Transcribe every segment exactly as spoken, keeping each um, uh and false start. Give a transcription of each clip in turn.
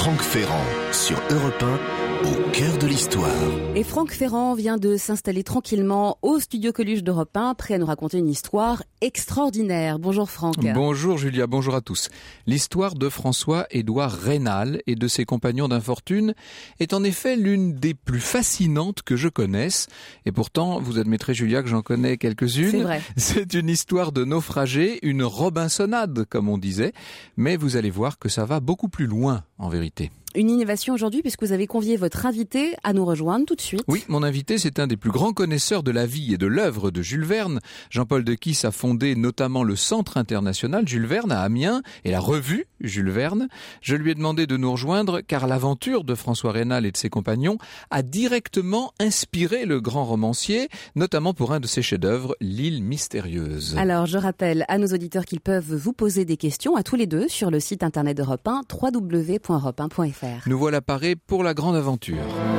Franck Ferrand sur Europe un, au cœur de l'histoire. Et Franck Ferrand vient de s'installer tranquillement au studio Coluche d'Europe un, prêt à nous raconter une histoire extraordinaire. Bonjour Franck. Bonjour Julia, bonjour à tous. L'histoire de François-Édouard Raynal et de ses compagnons d'infortune est en effet l'une des plus fascinantes que je connaisse. Et pourtant, vous admettrez Julia que j'en connais quelques-unes. C'est vrai. C'est une histoire de naufragés, une Robinsonade comme on disait. Mais vous allez voir que ça va beaucoup plus loin en vérité. Une innovation aujourd'hui puisque vous avez convié votre invité à nous rejoindre tout de suite. Oui, mon invité, c'est un des plus grands connaisseurs de la vie et de l'œuvre de Jules Verne. Jean-Paul Dequisse a fondé notamment le Centre international Jules Verne à Amiens et la revue Jules Verne. Je lui ai demandé de nous rejoindre car l'aventure de François Raynal et de ses compagnons a directement inspiré le grand romancier, notamment pour un de ses chefs-d'œuvre, L'île mystérieuse. Alors, je rappelle à nos auditeurs qu'ils peuvent vous poser des questions à tous les deux sur le site internet d'Europe un, w w w point europe un point f r. Nous voilà parés pour la grande aventure.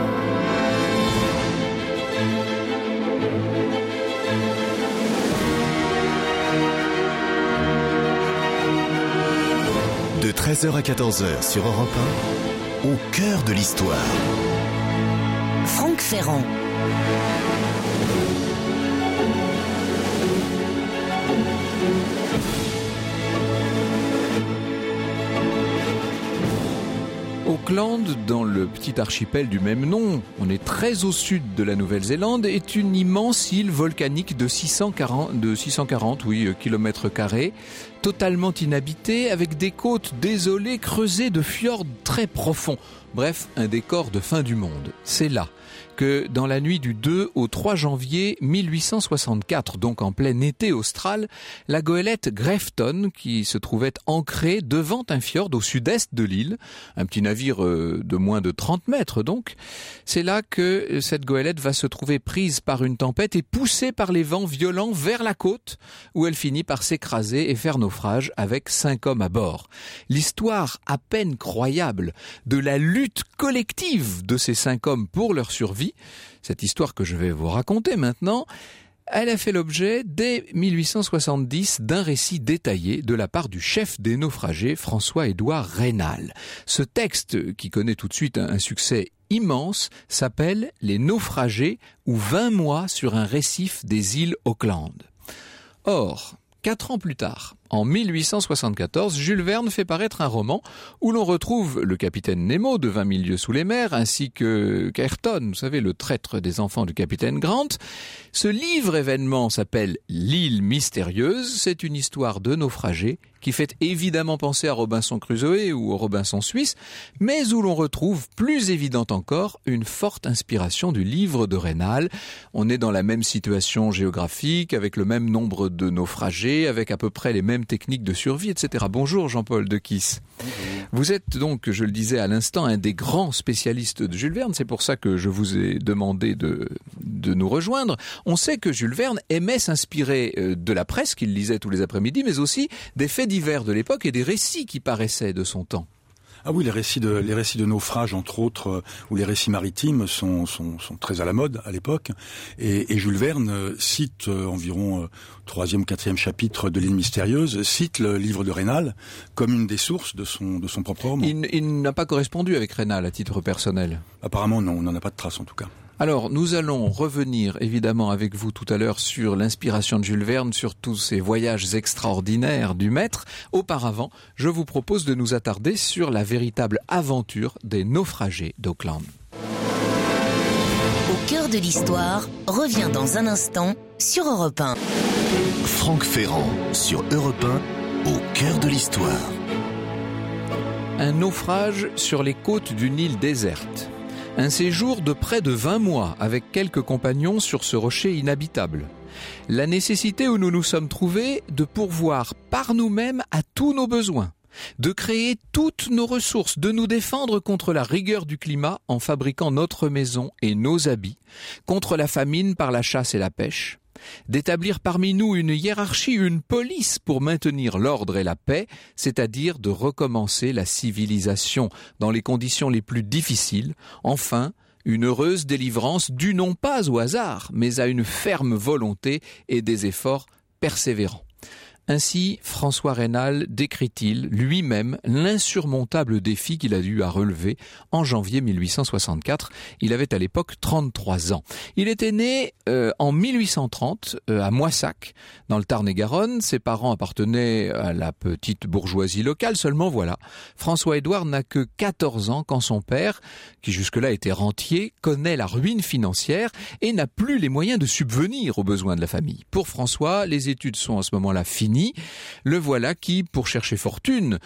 De treize heures à quatorze heures sur Europe un, au cœur de l'histoire. Franck Ferrand. Auckland, dans le petit archipel du même nom, on est très au sud de la Nouvelle-Zélande, est une immense île volcanique de six cent quarante, de six cent quarante oui, kilomètres carrés, totalement inhabitée, avec des côtes désolées creusées de fjords très profonds. Bref, un décor de fin du monde. C'est là que dans la nuit du deux au trois janvier mille huit cent soixante-quatre, donc en plein été austral, la goélette Grafton, qui se trouvait ancrée devant un fjord au sud-est de l'île, un petit navire de moins de trente mètres donc, c'est là que cette goélette va se trouver prise par une tempête et poussée par les vents violents vers la côte, où elle finit par s'écraser et faire naufrage avec cinq hommes à bord. L'histoire à peine croyable de la lutte collective de ces cinq hommes pour leur survie, cette histoire que je vais vous raconter maintenant, elle a fait l'objet dès mille huit cent soixante-dix d'un récit détaillé de la part du chef des naufragés, François-Édouard Raynal. Ce texte, qui connaît tout de suite un succès immense, s'appelle « Les naufragés ou vingt mois sur un récif des îles Auckland ». Or, quatre ans plus tard, en mille huit cent soixante-quatorze, Jules Verne fait paraître un roman où l'on retrouve le capitaine Nemo de vingt mille lieues sous les mers, ainsi que qu'Ayrton, vous savez, le traître des enfants du capitaine Grant. Ce livre événement s'appelle L'île mystérieuse. C'est une histoire de naufragés qui fait évidemment penser à Robinson Crusoe ou au Robinson suisse, mais où l'on retrouve, plus évidente encore, une forte inspiration du livre de Raynal. On est dans la même situation géographique, avec le même nombre de naufragés, avec à peu près les mêmes techniques de survie, et cetera. Bonjour Jean-Paul Dequisse. Bonjour. Vous êtes donc, je le disais à l'instant, un des grands spécialistes de Jules Verne. C'est pour ça que je vous ai demandé de, de nous rejoindre. On sait que Jules Verne aimait s'inspirer de la presse qu'il lisait tous les après-midi, mais aussi des faits divers de l'époque et des récits qui paraissaient de son temps. Ah oui, les récits de les récits de naufrage, entre autres, euh, ou les récits maritimes sont sont, sont très à la mode à l'époque. Et, et Jules Verne euh, cite euh, environ euh, troisième ou quatrième chapitre de L'île mystérieuse, cite le livre de Raynal comme une des sources de son de son propre roman. Il, il n'a pas correspondu avec Raynal à titre personnel. Apparemment non, on n'en a pas de trace en tout cas. Alors, nous allons revenir évidemment avec vous tout à l'heure sur l'inspiration de Jules Verne, sur tous ces voyages extraordinaires du maître. Auparavant, je vous propose de nous attarder sur la véritable aventure des naufragés d'Auckland. Au cœur de l'histoire revient dans un instant sur Europe un. Franck Ferrand sur Europe un, au cœur de l'histoire. Un naufrage sur les côtes d'une île déserte. Un séjour de près de vingt mois avec quelques compagnons sur ce rocher inhabitable. La nécessité où nous nous sommes trouvés de pourvoir par nous-mêmes à tous nos besoins, de créer toutes nos ressources, de nous défendre contre la rigueur du climat en fabriquant notre maison et nos habits, contre la famine par la chasse et la pêche, d'établir parmi nous une hiérarchie, une police pour maintenir l'ordre et la paix, c'est-à-dire de recommencer la civilisation dans les conditions les plus difficiles, enfin, une heureuse délivrance due non pas au hasard, mais à une ferme volonté et des efforts persévérants. Ainsi, François Raynal décrit-il lui-même l'insurmontable défi qu'il a dû à relever en janvier mille huit cent soixante-quatre. Il avait à l'époque trente-trois ans. Il était né euh, en mille huit cent trente euh, à Moissac, dans le Tarn-et-Garonne. Ses parents appartenaient à la petite bourgeoisie locale. Seulement voilà, François-Édouard n'a que quatorze ans quand son père, qui jusque-là était rentier, connaît la ruine financière et n'a plus les moyens de subvenir aux besoins de la famille. Pour François, les études sont à ce moment-là finies. Le voilà qui, pour chercher fortune,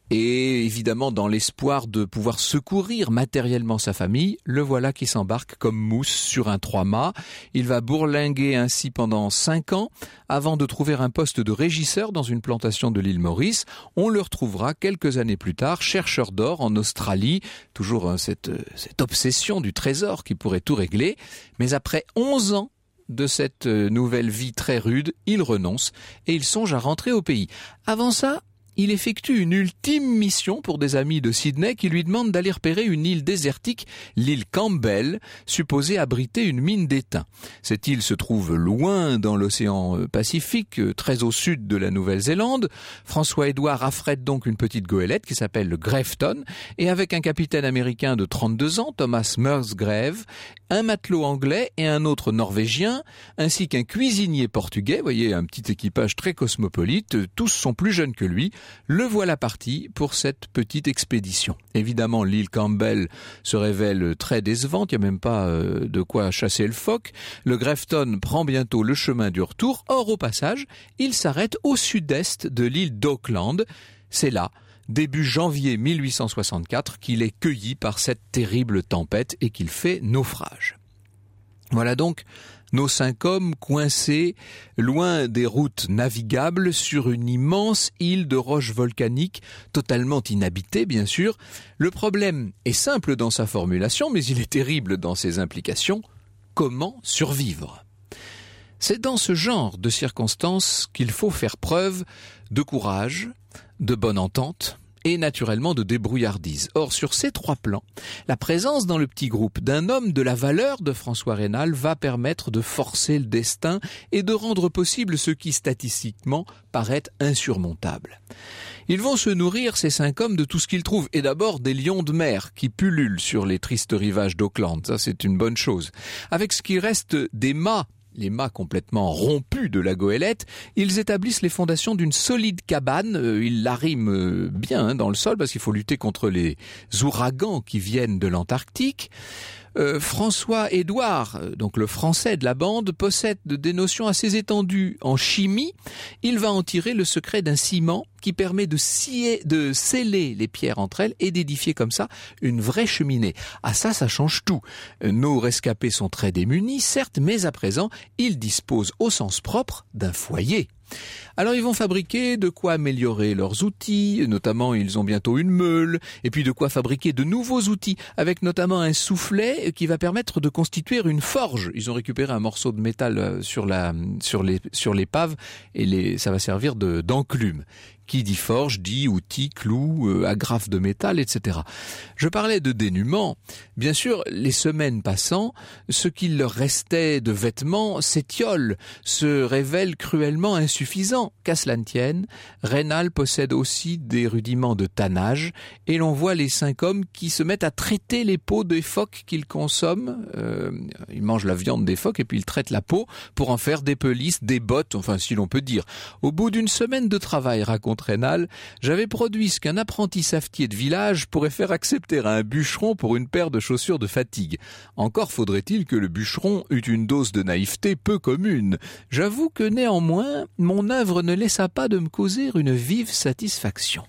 et évidemment dans l'espoir de pouvoir secourir matériellement sa famille, le voilà qui s'embarque comme mousse sur un trois-mâts. Il va bourlinguer ainsi pendant cinq ans avant de trouver un poste de régisseur dans une plantation de l'île Maurice. On le retrouvera quelques années plus tard, chercheur d'or en Australie. Toujours hein, cette, cette obsession du trésor qui pourrait tout régler. Mais après onze ans de cette nouvelle vie très rude, il renonce et il songe à rentrer au pays. Avant ça, il effectue une ultime mission pour des amis de Sydney qui lui demandent d'aller repérer une île désertique, l'île Campbell, supposée abriter une mine d'étain. Cette île se trouve loin dans l'océan Pacifique, très au sud de la Nouvelle-Zélande. François-Édouard affrète donc une petite goélette qui s'appelle le Grafton, et avec un capitaine américain de trente-deux ans, Thomas Musgrave, un matelot anglais et un autre norvégien, ainsi qu'un cuisinier portugais, vous voyez, un petit équipage très cosmopolite, tous sont plus jeunes que lui. Le voilà parti pour cette petite expédition. Évidemment, l'île Campbell se révèle très décevante, il n'y a même pas euh, de quoi chasser le phoque. Le Grafton prend bientôt le chemin du retour. Or, au passage, il s'arrête au sud-est de l'île d'Auckland. C'est là, début janvier mille huit cent soixante-quatre, qu'il est cueilli par cette terrible tempête et qu'il fait naufrage. Voilà donc nos cinq hommes coincés loin des routes navigables sur une immense île de roches volcaniques totalement inhabitée bien sûr. Le problème est simple dans sa formulation mais il est terrible dans ses implications. Comment survivre ? C'est dans ce genre de circonstances qu'il faut faire preuve de courage, de bonne entente et naturellement de débrouillardise. Or, sur ces trois plans, la présence dans le petit groupe d'un homme de la valeur de François Raynal va permettre de forcer le destin et de rendre possible ce qui, statistiquement, paraît insurmontable. Ils vont se nourrir, ces cinq hommes, de tout ce qu'ils trouvent, et d'abord des lions de mer qui pullulent sur les tristes rivages d'Auckland. Ça, c'est une bonne chose. Avec ce qui reste des mâts, les mâts complètement rompus de la goélette, ils établissent les fondations d'une solide cabane. Euh, ils l'arriment euh, bien hein, dans le sol parce qu'il faut lutter contre les ouragans qui viennent de l'Antarctique. Euh, François-Édouard, donc le français de la bande, possède des notions assez étendues en chimie. Il va en tirer le secret d'un ciment qui permet de scier, de sceller les pierres entre elles et d'édifier comme ça une vraie cheminée. Ah ça, ça change tout. Nos rescapés sont très démunis, certes, mais à présent, ils disposent au sens propre d'un foyer. Alors ils vont fabriquer de quoi améliorer leurs outils, notamment ils ont bientôt une meule, et puis de quoi fabriquer de nouveaux outils, avec notamment un soufflet qui va permettre de constituer une forge. Ils ont récupéré un morceau de métal sur la, sur les, sur l'épave, et les, ça va servir de, d'enclume. Qui dit forge, dit outils, clous, euh, agrafes de métal, et cetera. Je parlais de dénuement. Bien sûr, les semaines passant, ce qu'il leur restait de vêtements s'étiole, se révèle cruellement insuffisant. Qu'à cela ne tienne, Raynal possède aussi des rudiments de tannage, et l'on voit les cinq hommes qui se mettent à traiter les peaux des phoques qu'ils consomment. Euh, ils mangent la viande des phoques et puis ils traitent la peau pour en faire des pelisses, des bottes, enfin si l'on peut dire. Au bout d'une semaine de travail, raconte Raynal, j'avais produit ce qu'un apprenti savetier de village pourrait faire accepter à un bûcheron pour une paire de chaussures de fatigue. Encore faudrait-il que le bûcheron eût une dose de naïveté peu commune. J'avoue que néanmoins, mon œuvre ne laissa pas de me causer une vive satisfaction.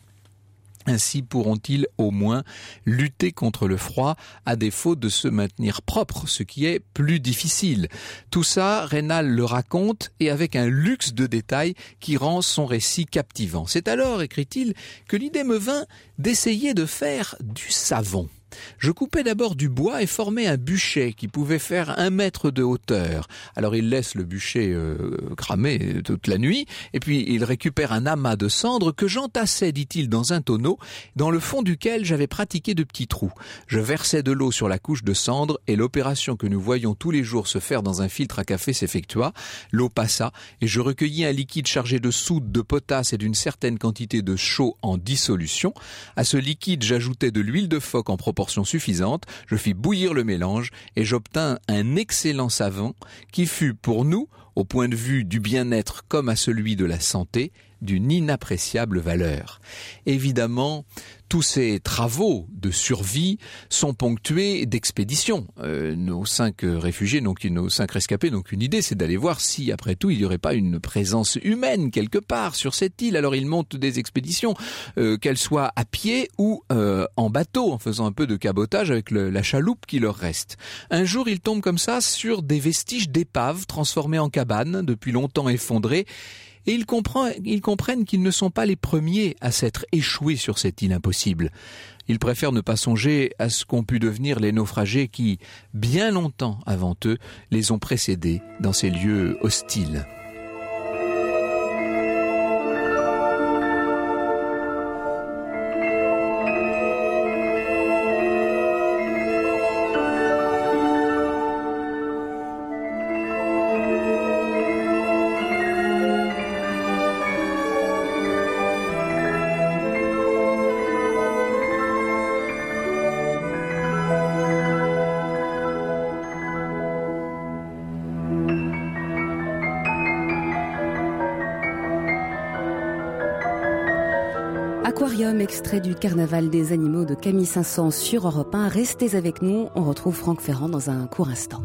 Ainsi pourront-ils au moins lutter contre le froid à défaut de se maintenir propres, ce qui est plus difficile. Tout ça, Raynal le raconte et avec un luxe de détails qui rend son récit captivant. C'est alors, écrit-il, que l'idée me vint d'essayer de faire du savon. Je coupais d'abord du bois et formais un bûcher qui pouvait faire un mètre de hauteur. Alors il laisse le bûcher euh, cramer toute la nuit, et puis il récupère un amas de cendres que j'entassais, dit-il, dans un tonneau, dans le fond duquel j'avais pratiqué de petits trous. Je versais de l'eau sur la couche de cendres, et l'opération que nous voyions tous les jours se faire dans un filtre à café s'effectua. L'eau passa, et je recueillis un liquide chargé de soude, de potasse et d'une certaine quantité de chaux en dissolution. À ce liquide, j'ajoutais de l'huile de phoque en proportion suffisante, je fis bouillir le mélange et j'obtins un excellent savon qui fut pour nous, au point de vue du bien-être comme à celui de la santé, d'une inappréciable valeur. Évidemment, tous ces travaux de survie sont ponctués d'expéditions. Euh, nos cinq réfugiés, donc nos cinq rescapés, n'ont qu'une idée, c'est d'aller voir si, après tout, il n'y aurait pas une présence humaine quelque part sur cette île. Alors ils montent des expéditions, euh, qu'elles soient à pied ou euh, en bateau, en faisant un peu de cabotage avec le, la chaloupe qui leur reste. Un jour, ils tombent comme ça sur des vestiges d'épaves transformées en cabanes, depuis longtemps effondrées, et ils comprennent, ils comprennent qu'ils ne sont pas les premiers à s'être échoués sur cette île impossible. Ils préfèrent ne pas songer à ce qu'ont pu devenir les naufragés qui, bien longtemps avant eux, les ont précédés dans ces lieux hostiles. Aquarium, extrait du Carnaval des animaux de Camille Saint-Saëns sur Europe un. Restez avec nous, on retrouve Franck Ferrand dans un court instant.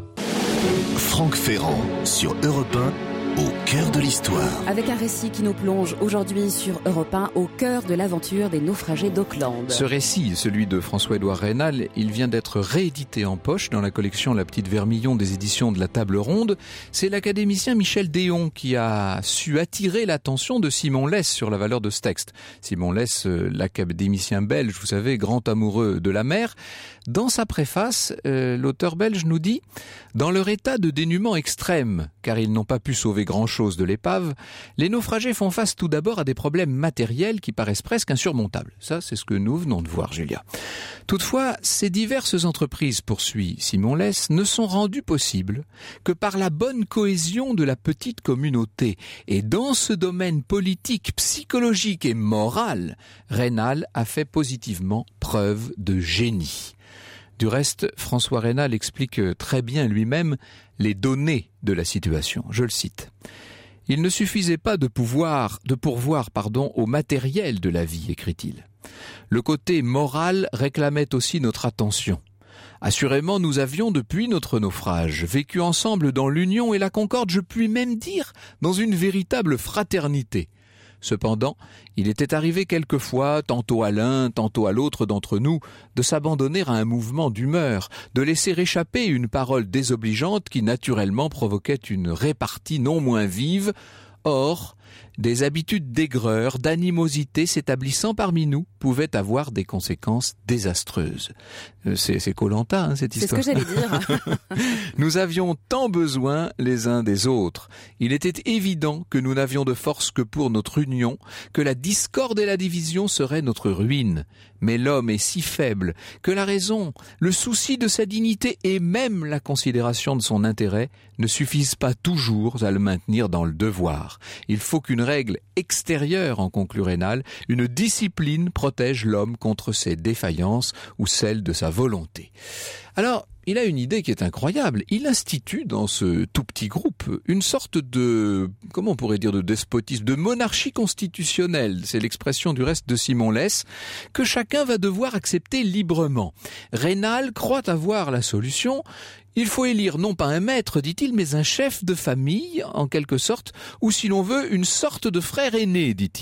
Franck Ferrand sur Europe un, au cœur de l'histoire. Avec un récit qui nous plonge aujourd'hui sur Europe un au cœur de l'aventure des naufragés d'Auckland. Ce récit, celui de François-Édouard Raynal, il vient d'être réédité en poche dans la collection La Petite Vermillon des éditions de la Table Ronde. C'est l'académicien Michel Déon qui a su attirer l'attention de Simon Less sur la valeur de ce texte. Simon Less, l'académicien belge, vous savez, grand amoureux de la mer. Dans sa préface, euh, l'auteur belge nous dit « Dans leur état de dénuement extrême, car ils n'ont pas pu sauver grand-chose de l'épave, les naufragés font face tout d'abord à des problèmes matériels qui paraissent presque insurmontables. » Ça, c'est ce que nous venons de voir, Julia. Toutefois, ces diverses entreprises, poursuit Simon Less, ne sont rendues possibles que par la bonne cohésion de la petite communauté. Et dans ce domaine politique, psychologique et moral, Raynal a fait positivement preuve de génie. Du reste, François Raynal explique très bien lui-même les données de la situation. Je le cite. « Il ne suffisait pas de pouvoir, de pourvoir, pardon, au matériel de la vie, écrit-il. Le côté moral réclamait aussi notre attention. Assurément, nous avions, depuis notre naufrage, vécu ensemble dans l'union et la concorde, je puis même dire, dans une véritable fraternité. Cependant, il était arrivé quelquefois, tantôt à l'un, tantôt à l'autre d'entre nous, de s'abandonner à un mouvement d'humeur, de laisser échapper une parole désobligeante qui naturellement provoquait une répartie non moins vive. Or, des habitudes d'aigreur, d'animosité s'établissant parmi nous pouvaient avoir des conséquences désastreuses. C'est, c'est Koh-Lanta, hein, cette histoire. C'est ce que j'allais dire. Nous avions tant besoin les uns des autres. Il était évident que nous n'avions de force que pour notre union, que la discorde et la division seraient notre ruine. Mais l'homme est si faible que la raison, le souci de sa dignité et même la considération de son intérêt ne suffisent pas toujours à le maintenir dans le devoir. Il faut qu'une règle extérieure, en conclut Raynal, une discipline protège l'homme contre ses défaillances ou celles de sa volonté. Alors, il a une idée qui est incroyable. Il institue dans ce tout petit groupe une sorte de, comment on pourrait dire, de despotisme, de monarchie constitutionnelle. C'est l'expression du reste de Simon Less, que chacun va devoir accepter librement. Raynal croit avoir la solution. Il faut élire non pas un maître, dit-il, mais un chef de famille, en quelque sorte, ou si l'on veut, une sorte de frère aîné, dit-il.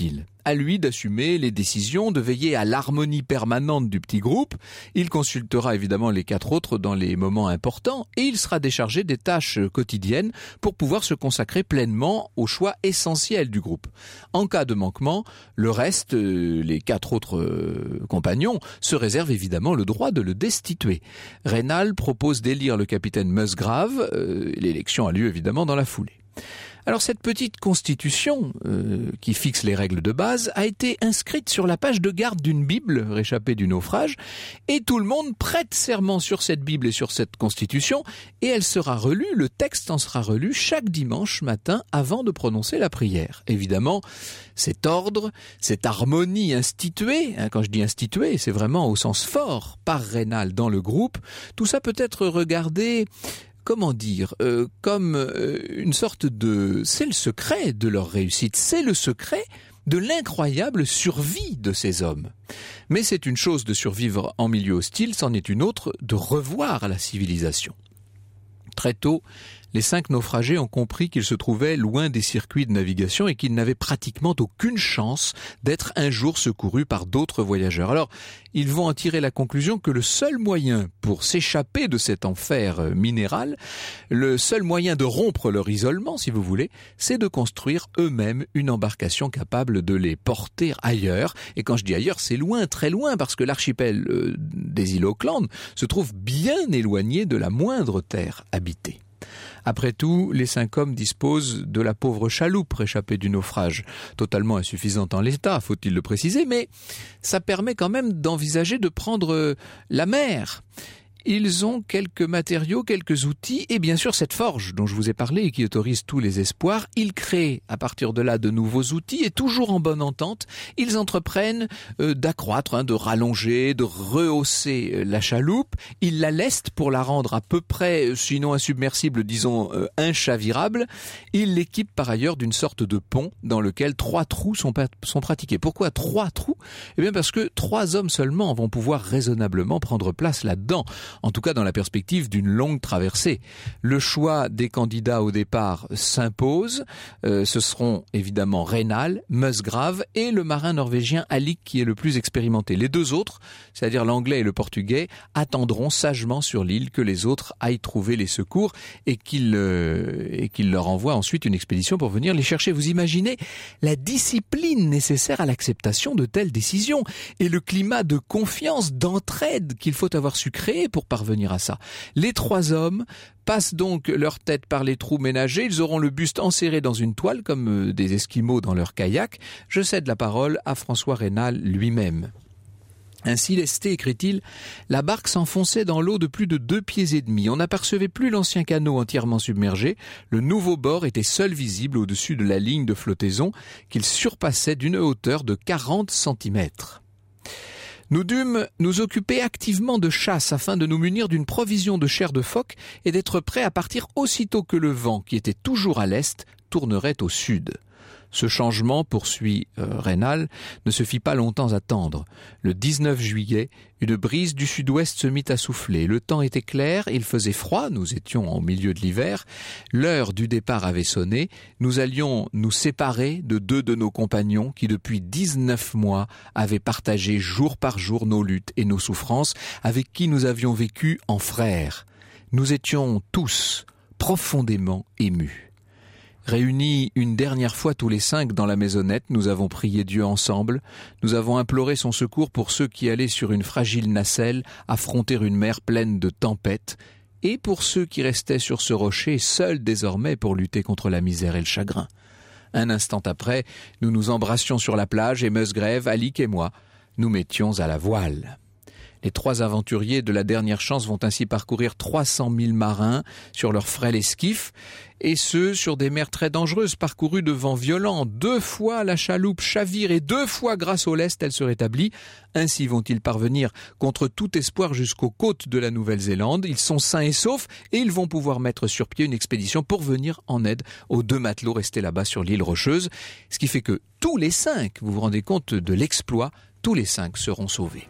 à lui d'assumer les décisions, de veiller à l'harmonie permanente du petit groupe. Il consultera évidemment les quatre autres dans les moments importants et il sera déchargé des tâches quotidiennes pour pouvoir se consacrer pleinement aux choix essentiels du groupe. En cas de manquement, le reste, les quatre autres euh, compagnons, se réservent évidemment le droit de le destituer. Raynal propose d'élire le capitaine Musgrave. Euh, l'élection a lieu évidemment dans la foulée. Alors cette petite constitution euh, qui fixe les règles de base a été inscrite sur la page de garde d'une Bible réchappée du naufrage et tout le monde prête serment sur cette Bible et sur cette constitution et elle sera relue, le texte en sera relu chaque dimanche matin avant de prononcer la prière. Évidemment, cet ordre, cette harmonie instituée, hein, quand je dis instituée, c'est vraiment au sens fort par Raynal dans le groupe, tout ça peut être regardé comment dire, euh, comme euh, une sorte de... C'est le secret de leur réussite, c'est le secret de l'incroyable survie de ces hommes. Mais c'est une chose de survivre en milieu hostile, c'en est une autre de revoir la civilisation. Très tôt, les cinq naufragés ont compris qu'ils se trouvaient loin des circuits de navigation et qu'ils n'avaient pratiquement aucune chance d'être un jour secourus par d'autres voyageurs. Alors, ils vont en tirer la conclusion que le seul moyen pour s'échapper de cet enfer minéral, le seul moyen de rompre leur isolement, si vous voulez, c'est de construire eux-mêmes une embarcation capable de les porter ailleurs. Et quand je dis ailleurs, c'est loin, très loin, parce que l'archipel euh, des îles Auckland se trouve bien éloigné de la moindre terre habitée. Après tout, les cinq hommes disposent de la pauvre chaloupe réchappée du naufrage, totalement insuffisante en l'état, faut-il le préciser, mais ça permet quand même d'envisager de prendre la mer. Ils ont quelques matériaux, quelques outils et bien sûr cette forge dont je vous ai parlé et qui autorise tous les espoirs. Ils créent à partir de là de nouveaux outils et toujours en bonne entente, ils entreprennent euh, d'accroître, hein, de rallonger, de rehausser euh, la chaloupe. Ils la lestent pour la rendre à peu près, sinon insubmersible, disons euh, inchavirable. Ils l'équipent par ailleurs d'une sorte de pont dans lequel trois trous sont, sont pratiqués. Pourquoi trois trous ? Eh bien parce que trois hommes seulement vont pouvoir raisonnablement prendre place là-dedans. En tout cas dans la perspective d'une longue traversée. Le choix des candidats au départ s'impose. Euh, ce seront évidemment Raynal, Musgrave et le marin norvégien Alick qui est le plus expérimenté. Les deux autres, c'est-à-dire l'anglais et le portugais, attendront sagement sur l'île que les autres aillent trouver les secours et qu'ils euh, et qu'ils leur envoient ensuite une expédition pour venir les chercher. Vous imaginez la discipline nécessaire à l'acceptation de telles décisions et le climat de confiance, d'entraide qu'il faut avoir su créer pour parvenir à ça. Les trois hommes passent donc leur tête par les trous ménagés, ils auront le buste enserré dans une toile comme des Esquimaux dans leur kayak. Je cède la parole à François Raynal lui-même. Ainsi lesté, écrit-il, la barque s'enfonçait dans l'eau de plus de deux pieds et demi. On n'apercevait plus l'ancien canot entièrement submergé. Le nouveau bord était seul visible au-dessus de la ligne de flottaison qu'il surpassait d'une hauteur de quarante centimètres. Nous dûmes nous occuper activement de chasse afin de nous munir d'une provision de chair de phoque et d'être prêts à partir aussitôt que le vent, qui était toujours à l'est, tournerait au sud. Ce changement, poursuit euh, Raynal, ne se fit pas longtemps attendre. Le dix-neuf juillet, une brise du sud-ouest se mit à souffler. Le temps était clair, il faisait froid, nous étions au milieu de l'hiver. L'heure du départ avait sonné. Nous allions nous séparer de deux de nos compagnons qui, depuis dix-neuf mois, avaient partagé jour par jour nos luttes et nos souffrances, avec qui nous avions vécu en frères. Nous étions tous profondément émus. Réunis une dernière fois tous les cinq dans la maisonnette, nous avons prié Dieu ensemble, nous avons imploré son secours pour ceux qui allaient sur une fragile nacelle affronter une mer pleine de tempêtes, et pour ceux qui restaient sur ce rocher, seuls désormais pour lutter contre la misère et le chagrin. Un instant après, nous nous embrassions sur la plage et Musgrave, Alick et moi, nous mettions à la voile. Les trois aventuriers de la dernière chance vont ainsi parcourir trois cent mille marins sur leur frêle esquif, et ce, sur des mers très dangereuses, parcourues de vents violents. Deux fois la chaloupe chavire et deux fois, grâce au lest, elle se rétablit. Ainsi vont-ils parvenir contre tout espoir jusqu'aux côtes de la Nouvelle-Zélande. Ils sont sains et saufs et ils vont pouvoir mettre sur pied une expédition pour venir en aide aux deux matelots restés là-bas sur l'île rocheuse. Ce qui fait que tous les cinq, vous vous rendez compte de l'exploit, tous les cinq seront sauvés.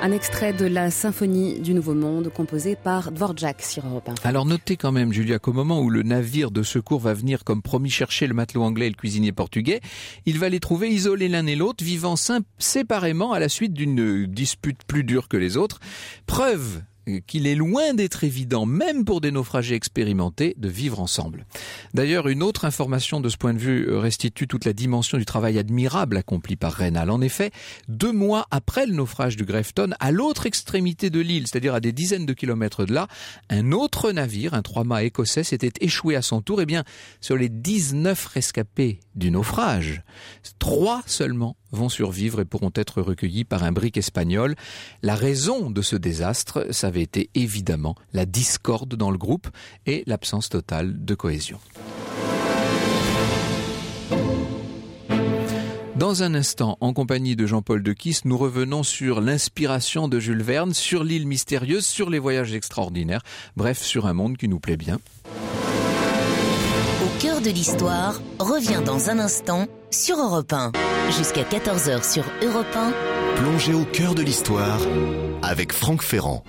Un extrait de la Symphonie du Nouveau Monde composée par Dvorak sur Europe un. Alors notez quand même, Julia, qu'au moment où le navire de secours va venir comme promis chercher le matelot anglais et le cuisinier portugais, il va les trouver isolés l'un et l'autre, vivant séparément à la suite d'une dispute plus dure que les autres. Preuve qu'il est loin d'être évident, même pour des naufragés expérimentés, de vivre ensemble. D'ailleurs, une autre information de ce point de vue restitue toute la dimension du travail admirable accompli par Raynal. En effet, deux mois après le naufrage du Grafton, à l'autre extrémité de l'île, c'est-à-dire à des dizaines de kilomètres de là, un autre navire, un trois-mâts écossais, s'était échoué à son tour. Eh bien, sur les dix-neuf rescapés du naufrage, trois seulement vont survivre et pourront être recueillis par un brick espagnol. La raison de ce désastre, ça avait été évidemment la discorde dans le groupe et l'absence totale de cohésion. Dans un instant, en compagnie de Jean-Paul Decisse, nous revenons sur l'inspiration de Jules Verne, sur l'île mystérieuse, sur les voyages extraordinaires, bref, sur un monde qui nous plaît bien. Au cœur de l'histoire revient dans un instant sur Europe un. Jusqu'à quatorze heures sur Europe un. Plongez au cœur de l'histoire avec Franck Ferrand.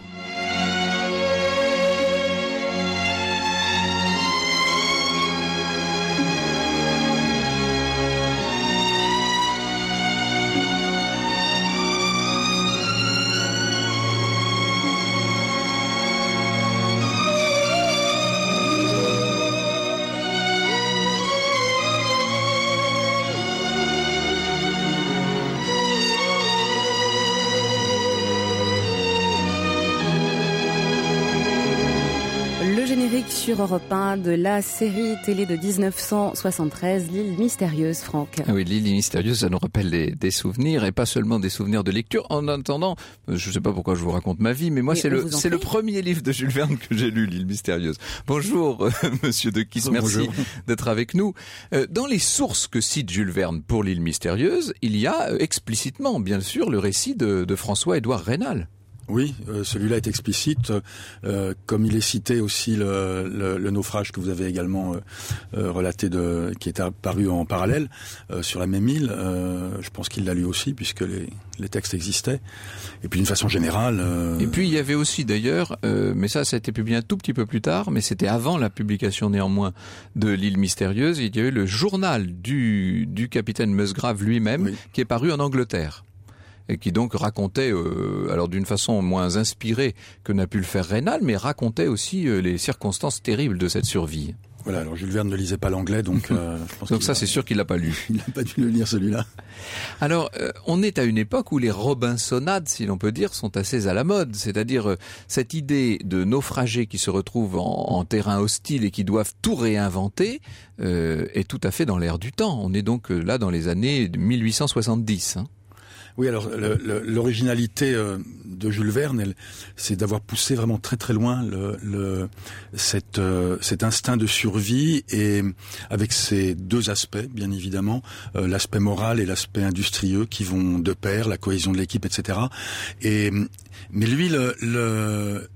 Sur Europe un de la série télé de dix-neuf cent soixante-treize, l'île mystérieuse, Franck. Ah oui, l'île mystérieuse, ça nous rappelle des, des souvenirs et pas seulement des souvenirs de lecture. En attendant, je ne sais pas pourquoi je vous raconte ma vie, mais moi mais c'est le c'est le premier livre de Jules Verne que j'ai lu, l'île mystérieuse. Bonjour, euh, Monsieur Decisse, merci Bonjour. d'être avec nous. Euh, dans les sources que cite Jules Verne pour l'île mystérieuse, il y a euh, explicitement, bien sûr, le récit de, de François-Édouard Raynal. Oui, euh, celui-là est explicite, euh, comme il est cité aussi le, le, le naufrage que vous avez également euh, euh, relaté, de, qui est apparu en parallèle euh, sur la même île. Euh, je pense qu'il l'a lu aussi puisque les, les textes existaient. Et puis d'une façon générale. Euh... Et puis il y avait aussi d'ailleurs, euh, mais ça, ça a été publié un tout petit peu plus tard, mais c'était avant la publication néanmoins de l'île mystérieuse. Il y a eu le journal du, du capitaine Musgrave lui-même, oui. qui est paru en Angleterre. Et qui donc racontait, euh, alors d'une façon moins inspirée que n'a pu le faire Raynal, mais racontait aussi euh, les circonstances terribles de cette survie. Voilà, alors Jules Verne ne lisait pas l'anglais, donc euh, je pense donc ça a, c'est sûr qu'il l'a pas lu. Il n'a pas dû le lire celui-là. Alors, euh, on est à une époque où les Robinsonades, si l'on peut dire, sont assez à la mode. C'est-à-dire euh, cette idée de naufragés qui se retrouvent en, en terrain hostile et qui doivent tout réinventer euh, est tout à fait dans l'air du temps. On est donc euh, là dans les années mille huit cent soixante-dix. Hein. Oui, alors le, le, l'originalité euh, de Jules Verne, elle, c'est d'avoir poussé vraiment très très loin le, le, cette, euh, cet instinct de survie, et avec ces deux aspects, bien évidemment, euh, l'aspect moral et l'aspect industrieux qui vont de pair, la cohésion de l'équipe, et cetera. Et mais lui, le, le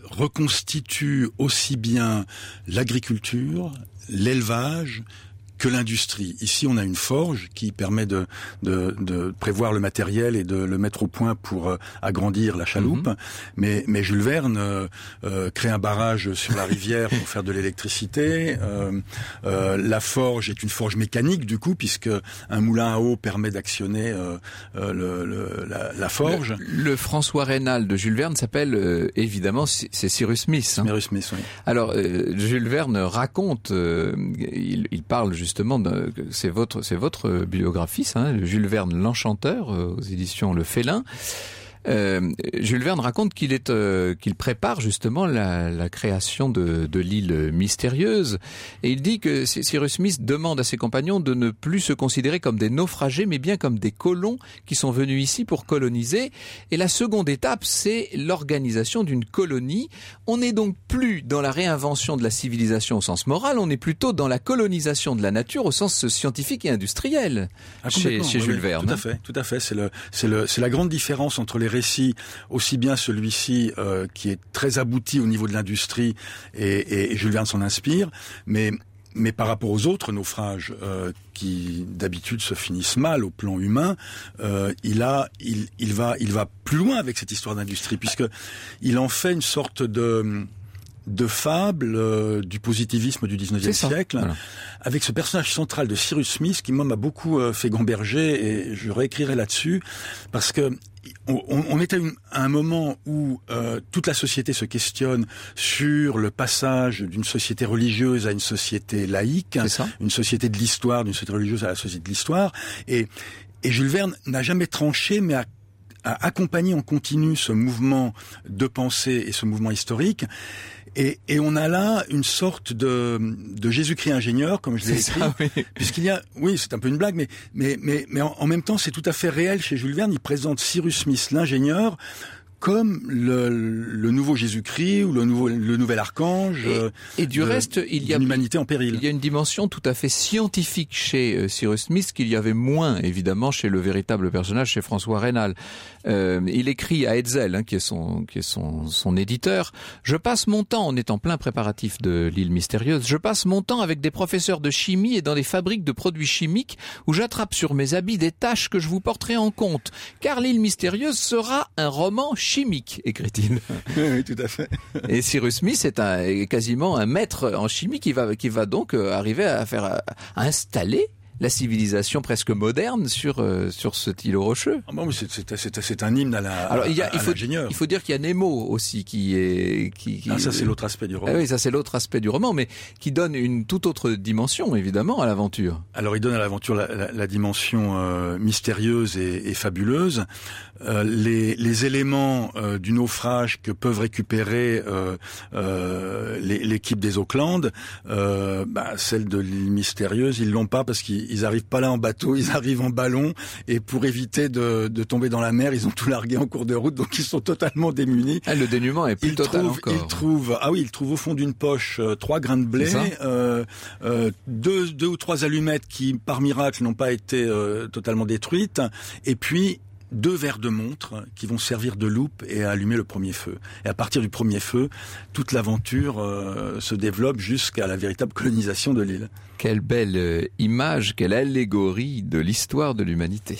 reconstitue aussi bien l'agriculture, l'élevage que l'industrie. Ici, on a une forge qui permet de, de, de prévoir le matériel et de le mettre au point pour euh, agrandir la chaloupe. Mm-hmm. Mais, mais Jules Verne euh, euh, crée un barrage sur la rivière pour faire de l'électricité. Euh, euh, la forge est une forge mécanique, du coup, puisque un moulin à eau permet d'actionner euh, euh, le, le, la, la forge. Le, le François Raynal de Jules Verne s'appelle, euh, évidemment, c'est Cyrus Smith. Hein. Cyrus Smith, oui. Alors, euh, Jules Verne raconte, euh, il, il parle justement Justement, c'est votre, c'est votre biographie, ça, hein, Jules Verne, l'Enchanteur, euh, aux éditions Le Félin. Euh, Jules Verne raconte qu'il est, euh, qu'il prépare justement la, la création de, de l'île mystérieuse, et il dit que Cyrus Smith demande à ses compagnons de ne plus se considérer comme des naufragés, mais bien comme des colons qui sont venus ici pour coloniser. Et la seconde étape, c'est l'organisation d'une colonie. On n'est donc plus dans la réinvention de la civilisation au sens moral, on est plutôt dans la colonisation de la nature au sens scientifique et industriel. Ah, chez, chez oui, Jules oui, Verne. Tout à fait, tout à fait. C'est le, c'est le, c'est la grande différence entre les récit, aussi bien celui-ci euh, qui est très abouti au niveau de l'industrie, et, et, et Jules Verne s'en inspire, mais mais par rapport aux autres naufrages euh, qui d'habitude se finissent mal au plan humain, euh, il a, il, il va, il va plus loin avec cette histoire d'industrie, puisque il en fait une sorte de de fable euh, du positivisme du dix-neuvième siècle, voilà. Avec ce personnage central de Cyrus Smith qui moi m'a beaucoup euh, fait gamberger, et je réécrirai là-dessus parce que on, on est à, une, à un moment où euh, toute la société se questionne sur le passage d'une société religieuse à une société laïque, une société de l'histoire, d'une société religieuse à la société de l'histoire, et, et Jules Verne n'a jamais tranché, mais a à accompagner en continu ce mouvement de pensée et ce mouvement historique. Et, et on a là une sorte de, de Jésus-Christ ingénieur, comme je l'ai écrit, ça, oui. Puisqu'il y a, oui, c'est un peu une blague, mais, mais, mais, mais en, en même temps, c'est tout à fait réel chez Jules Verne. Il présente Cyrus Smith, l'ingénieur, comme le, le nouveau Jésus-Christ ou le nouveau le nouvel archange. Et, et du de, reste, il y a l'humanité en péril. Il y a une dimension tout à fait scientifique chez euh, Cyrus Smith qu'il y avait moins évidemment chez le véritable personnage, chez François Raynal. Euh, il écrit à Hetzel, hein, qui est son qui est son son éditeur. Je passe mon temps, on est en plein préparatif de l'île mystérieuse. Je passe mon temps avec des professeurs de chimie et dans des fabriques de produits chimiques où j'attrape sur mes habits des tâches que je vous porterai en compte. Car l'île mystérieuse sera un roman chimique, écrit-il. Oui, oui, tout à fait. Et Cyrus Smith est, un, est quasiment un maître en chimie qui va, qui va donc arriver à faire, à, à installer la civilisation presque moderne sur euh, sur cet îlot rocheux. Ah bon, c'est, c'est, c'est, c'est un hymne à la Alors il y a, à, il faut, l'ingénieur. Il faut dire qu'il y a Nemo aussi qui est qui, qui ah, ça c'est l'autre aspect du roman. Ah oui, ça c'est l'autre aspect du roman, mais qui donne une toute autre dimension évidemment à l'aventure. Alors il donne à l'aventure la, la, la dimension euh, mystérieuse et, et fabuleuse. Euh, les, les éléments euh, du naufrage que peuvent récupérer euh, euh, les, l'équipe des Auckland, euh, bah, celle de l'île mystérieuse, ils l'ont pas parce qu'ils ils arrivent pas là en bateau, ils arrivent en ballon, et pour éviter de, de tomber dans la mer, ils ont tout largué en cours de route, donc ils sont totalement démunis. Ah, le dénuement est plus ils total trouvent, encore. Ils trouvent, ah oui, ils trouvent au fond d'une poche euh, trois grains de blé, euh, euh, deux, deux ou trois allumettes qui, par miracle, n'ont pas été euh, totalement détruites, et puis deux verres de montre qui vont servir de loupe et à allumer le premier feu. Et à partir du premier feu, toute l'aventure euh, se développe jusqu'à la véritable colonisation de l'île. Quelle belle image, quelle allégorie de l'histoire de l'humanité.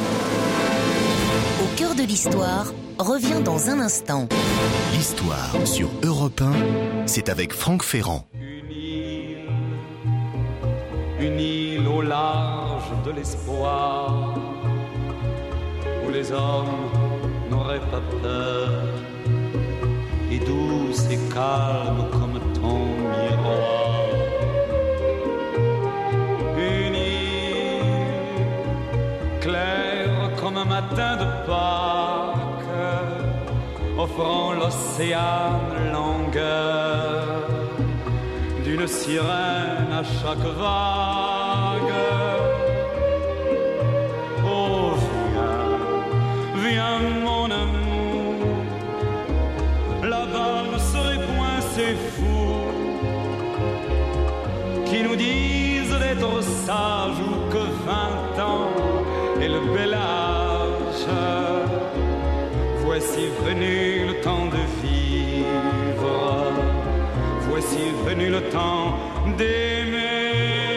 Au cœur de l'histoire revient dans un instant. L'histoire sur Europe un, c'est avec Franck Ferrand. Une île, une île au large de l'espoir, où les hommes n'auraient pas peur, et douce et calme comme ton miroir. Une île claire comme un matin de Pâques, offrant l'océan langueur d'une sirène à chaque vague. Oh, viens mon amour, là-bas ne serait point ces fous qui nous disent d'être sages ou que vingt ans est le bel âge. Voici venu le temps de vivre, voici venu le temps d'aimer.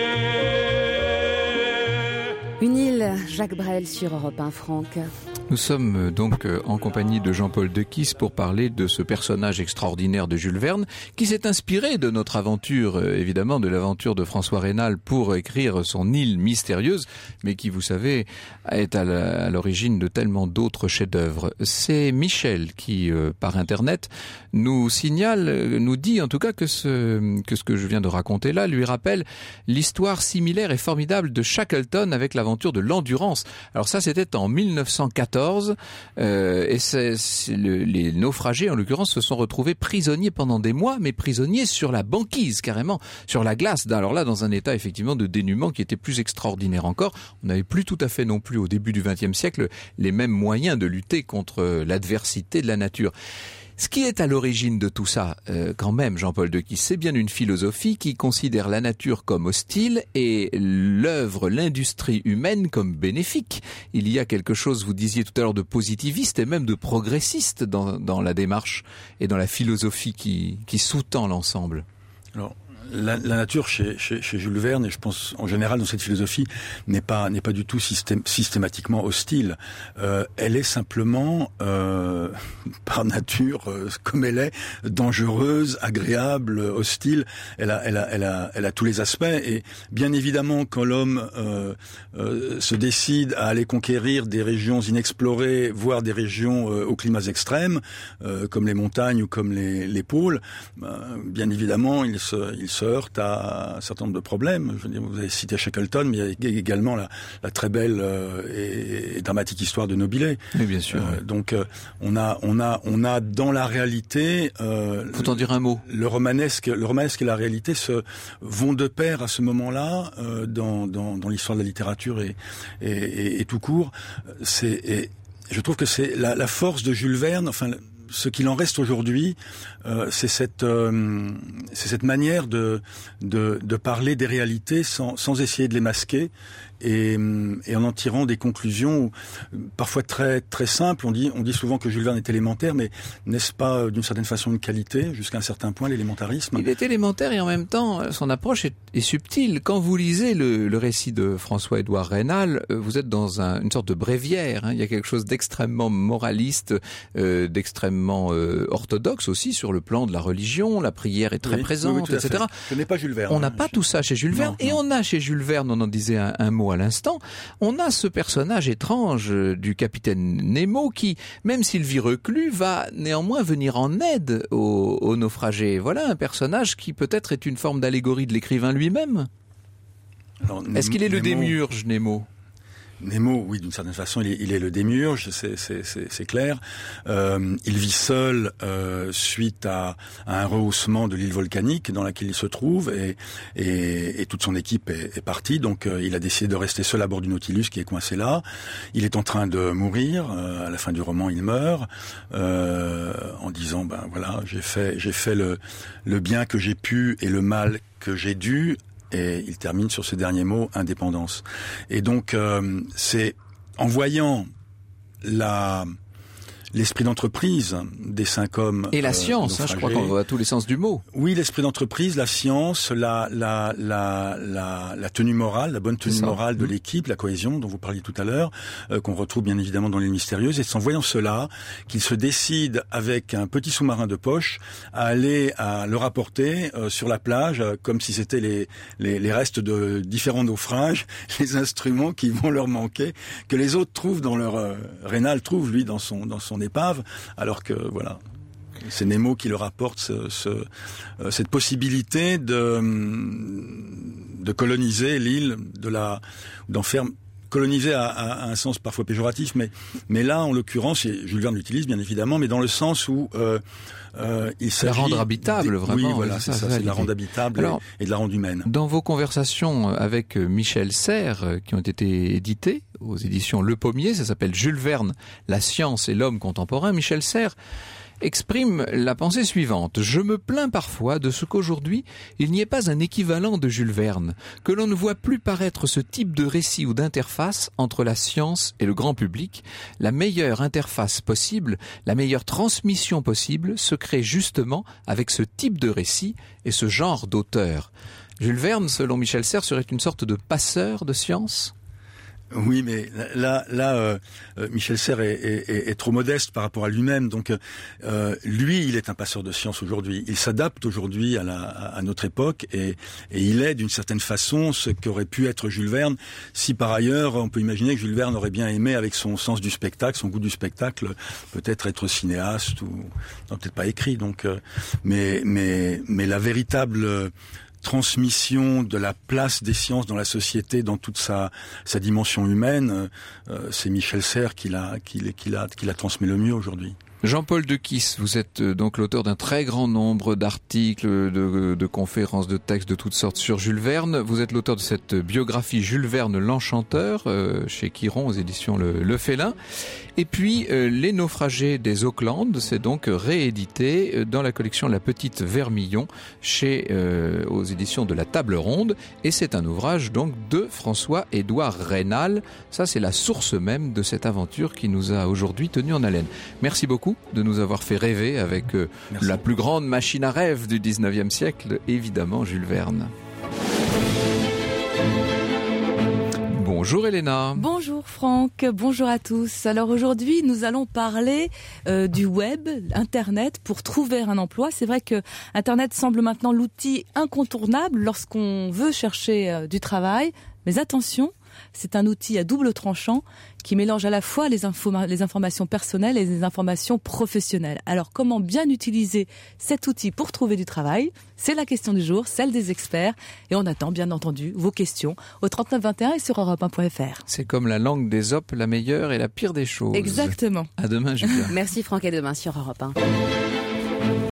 Une île, Jacques Brel sur Europe un, Franck. Nous sommes donc en compagnie de Jean-Paul Decisse pour parler de ce personnage extraordinaire de Jules Verne qui s'est inspiré de notre aventure, évidemment de l'aventure de François Raynal pour écrire son île mystérieuse, mais qui, vous savez, est à, la, à l'origine de tellement d'autres chefs-d'œuvre. C'est Michel qui, euh, par Internet, nous signale, nous dit en tout cas que ce, que ce que je viens de raconter là lui rappelle l'histoire similaire et formidable de Shackleton avec l'aventure de l'Endurance. Alors ça, c'était en mille neuf cent quatorze. Euh, et c'est, c'est le, les naufragés, en l'occurrence, se sont retrouvés prisonniers pendant des mois, mais prisonniers sur la banquise, carrément, sur la glace. Alors là, dans un état, effectivement, de dénuement qui était plus extraordinaire encore. On n'avait plus tout à fait non plus, au début du vingtième siècle, les mêmes moyens de lutter contre l'adversité de la nature. Ce qui est à l'origine de tout ça, euh, quand même, Jean-Paul Decisse, c'est bien une philosophie qui considère la nature comme hostile et l'œuvre, l'industrie humaine comme bénéfique. Il y a quelque chose, vous disiez tout à l'heure, de positiviste et même de progressiste dans, dans la démarche et dans la philosophie qui, qui sous-tend l'ensemble. Alors, La, la nature chez, chez, chez Jules Verne, et je pense en général dans cette philosophie, n'est pas n'est pas du tout systém, systématiquement hostile. Euh, elle est simplement, euh, par nature, euh, comme elle est, dangereuse, agréable, hostile. Elle a, elle a, elle a, elle a tous les aspects. Et bien évidemment, quand l'homme euh, euh, se décide à aller conquérir des régions inexplorées, voire des régions euh, aux climats extrêmes, euh, comme les montagnes ou comme les, les pôles, euh, bien évidemment, il se, il se heurte à un certain nombre de problèmes. Je veux dire, vous avez cité Shackleton, mais il y a également la, la très belle euh, et, et dramatique histoire de Nobilet. Oui, bien sûr. Euh, donc, euh, on a, on a, on a dans la réalité. Euh, Faut en dire un mot. Le romanesque, le romanesque et la réalité se vont de pair à ce moment-là euh, dans, dans, dans l'histoire de la littérature et, et, et, et tout court. C'est, et je trouve que c'est la, la force de Jules Verne. Enfin. Ce qu'il en reste aujourd'hui, euh, c'est cette, euh, c'est cette manière de, de, de parler des réalités sans, sans essayer de les masquer et, et en en tirant des conclusions parfois très, très simples. On dit, on dit souvent que Jules Verne est élémentaire, mais n'est-ce pas d'une certaine façon une qualité, jusqu'à un certain point, l'élémentarisme ? Il est élémentaire et en même temps, son approche est, est subtile. Quand vous lisez le, le récit de François-Édouard Raynal, vous êtes dans un, une sorte de bréviaire. Hein. Il y a quelque chose d'extrêmement moraliste, euh, d'extrêmement Euh, orthodoxe aussi sur le plan de la religion, la prière est très oui, présente, oui, oui, et cetera. Ce n'est pas Jules Verne. On n'a hein, pas je... tout ça chez Jules Verne, non, et non. On a chez Jules Verne, on en disait un, un mot à l'instant, on a ce personnage étrange du capitaine Nemo qui, même s'il vit reclus, va néanmoins venir en aide aux, aux naufragés. Voilà un personnage qui peut-être est une forme d'allégorie de l'écrivain lui-même. Alors, Est-ce qu'il est le Nemo... démiurge, Nemo ? Nemo, oui, d'une certaine façon, il est, il est le démiurge, c'est, c'est, c'est, c'est clair. Euh, il vit seul euh, suite à, à un rehaussement de l'île volcanique dans laquelle il se trouve, et, et, et toute son équipe est, est partie. Donc, euh, il a décidé de rester seul à bord du Nautilus qui est coincé là. Il est en train de mourir. Euh, à la fin du roman, il meurt euh, en disant, ben voilà, j'ai fait, j'ai fait le, le bien que j'ai pu et le mal que j'ai dû. Et il termine sur ce dernier mot, indépendance. Et donc, euh, c'est en voyant la l'esprit d'entreprise des cinq hommes et la euh, science, hein, je crois qu'on voit à tous les sens du mot. Oui, l'esprit d'entreprise, la science, la la la la, la tenue morale, la bonne tenue morale de mmh. l'équipe, la cohésion dont vous parliez tout à l'heure, euh, qu'on retrouve bien évidemment dans l'île mystérieuse. Et c'est en voyant cela qu'il se décide avec un petit sous-marin de poche à aller à le rapporter euh, sur la plage, euh, comme si c'était les, les les restes de différents naufrages, les instruments qui vont leur manquer, que les autres trouvent dans leur euh, Raynal trouve lui dans son dans son épave, alors que voilà, c'est Nemo qui leur apporte ce, ce, euh, cette possibilité de de coloniser l'île, de la d'en faire coloniser à, à, à un sens parfois péjoratif, mais mais là en l'occurrence, et Jules Verne l'utilise bien évidemment, mais dans le sens où euh, euh, il s'agit la rendre habitable, des... vraiment. Oui, voilà, c'est ça, c'est de la rendre habitable. Alors, et, et de la rendre humaine. Dans vos conversations avec Michel Serres, qui ont été éditées aux éditions Le Pommier, ça s'appelle Jules Verne, la science et l'homme contemporain. Michel Serres exprime la pensée suivante. Je me plains parfois de ce qu'aujourd'hui, il n'y ait pas un équivalent de Jules Verne, que l'on ne voit plus paraître ce type de récit ou d'interface entre la science et le grand public. La meilleure interface possible, la meilleure transmission possible se crée justement avec ce type de récit et ce genre d'auteur. Jules Verne, selon Michel Serres, serait une sorte de passeur de science ? Oui, mais là, là, euh, Michel Serres est, est, est trop modeste par rapport à lui-même. Donc, euh, lui, il est un passeur de science aujourd'hui. Il s'adapte aujourd'hui à, la, à notre époque et, et il est d'une certaine façon ce qu'aurait pu être Jules Verne. Si par ailleurs, on peut imaginer que Jules Verne aurait bien aimé, avec son sens du spectacle, son goût du spectacle, peut-être être cinéaste ou non, peut-être pas écrit. Donc, euh, mais, mais, mais la véritable transmission de la place des sciences dans la société, dans toute sa, sa dimension humaine, euh, c'est Michel Serres qui l'a, qui, qui l'a, qui l'a transmis le mieux aujourd'hui. Jean-Paul Dequisse, vous êtes donc l'auteur d'un très grand nombre d'articles, de, de conférences, de textes de toutes sortes sur Jules Verne. Vous êtes l'auteur de cette biographie Jules Verne l'Enchanteur, euh, chez Quiron aux éditions Le, Le Félin. Et puis euh, Les Naufragés des Auckland, c'est donc réédité dans la collection La Petite Vermillon, chez euh, aux éditions de La Table Ronde. Et c'est un ouvrage donc de François-Édouard Raynal. Ça, c'est la source même de cette aventure qui nous a aujourd'hui tenus en haleine. Merci beaucoup. beaucoup de nous avoir fait rêver avec euh, la plus grande machine à rêve du dix-neuvième siècle, évidemment Jules Verne. Bonjour Elena. Bonjour Franck, bonjour à tous. Alors aujourd'hui, nous allons parler euh, du web, Internet, pour trouver un emploi. C'est vrai que Internet semble maintenant l'outil incontournable lorsqu'on veut chercher euh, du travail. Mais attention, c'est un outil à double tranchant qui mélange à la fois les, infos- les informations personnelles et les informations professionnelles. Alors comment bien utiliser cet outil pour trouver du travail ? C'est la question du jour, celle des experts. Et on attend bien entendu vos questions au trente-neuf vingt et un et sur europe un point f r. C'est comme la langue d'Ésope, la meilleure et la pire des choses. Exactement. À demain Julia. Merci Franck, et demain sur Europe un.